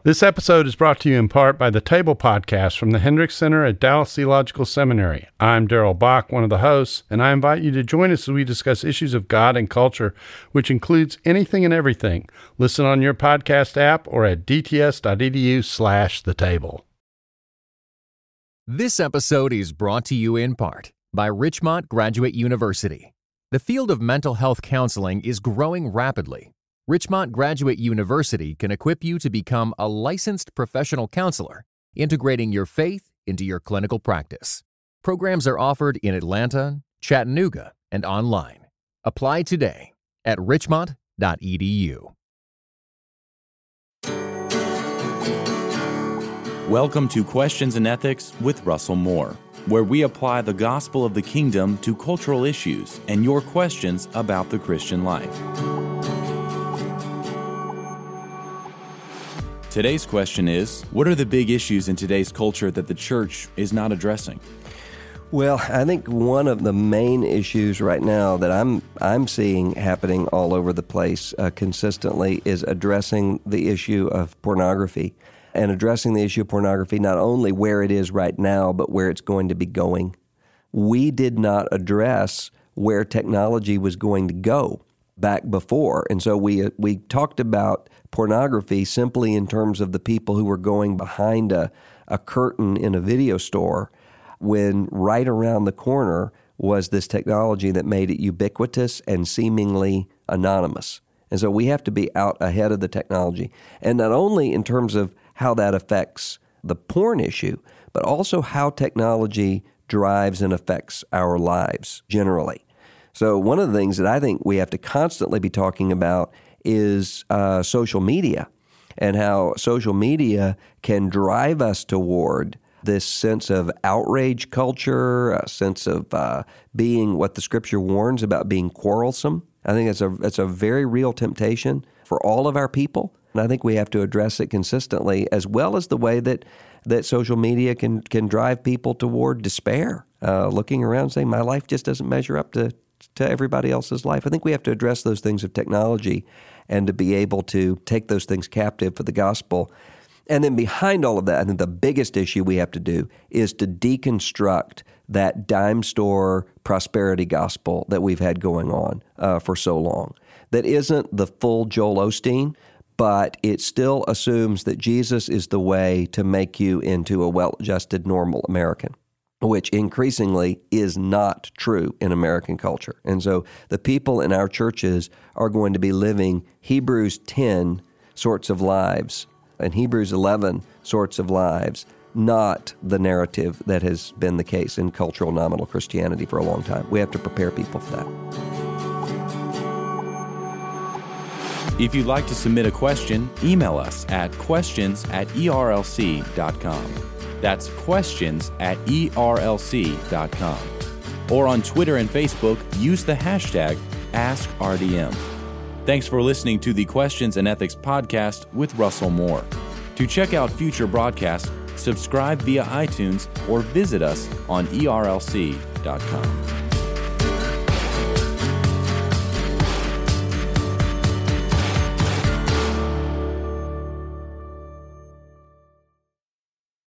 This episode is brought to you in part by the Table Podcast from the Hendricks Center at Dallas Theological Seminary. I'm Darrell Bach, one of the hosts, and I invite you to join us as we discuss issues of God and culture, which includes anything and everything. Listen on your podcast app or at dts.edu/thetable. This episode is brought to you in part by Richmont Graduate University. The field of mental health counseling is growing rapidly. Richmont Graduate University can equip you to become a licensed professional counselor, integrating your faith into your clinical practice. Programs are offered in Atlanta, Chattanooga, and online. Apply today at richmont.edu. Welcome to Questions in Ethics with Russell Moore, where we apply the gospel of the kingdom to cultural issues and your questions about the Christian life. Today's question is, what are the big issues in today's culture that the church is not addressing? Well, I think one of the main issues right now that I'm seeing happening all over the place consistently is addressing the issue of pornography, and addressing the issue of pornography not only where it is right now, but where it's going to be going. We did not address where technology was going to go back before, and so we talked about pornography simply in terms of the people who were going behind a curtain in a video store, when right around the corner was this technology that made it ubiquitous and seemingly anonymous. And so we have to be out ahead of the technology. And not only in terms of how that affects the porn issue, but also how technology drives and affects our lives generally. So one of the things that I think we have to constantly be talking about is social media, and how social media can drive us toward this sense of outrage culture, a sense of being what the Scripture warns about, being quarrelsome. I think it's a very real temptation for all of our people, and I think we have to address it consistently, as well as the way that social media can drive people toward despair, looking around saying, my life just doesn't measure up to everybody else's life. I think we have to address those things of technology and to be able to take those things captive for the gospel. And then behind all of that, I think the biggest issue we have to do is to deconstruct that dime store prosperity gospel that we've had going on for so long. That isn't the full Joel Osteen, but it still assumes that Jesus is the way to make you into a well-adjusted, normal American, which increasingly is not true in American culture. And so the people in our churches are going to be living Hebrews 10 sorts of lives and Hebrews 11 sorts of lives, not the narrative that has been the case in cultural nominal Christianity for a long time. We have to prepare people for that. If you'd like to submit a question, email us at questions@erlc.com. That's questions@erlc.com. Or on Twitter and Facebook, use the hashtag AskRDM. Thanks for listening to the Questions and Ethics podcast with Russell Moore. To check out future broadcasts, subscribe via iTunes or visit us on erlc.com.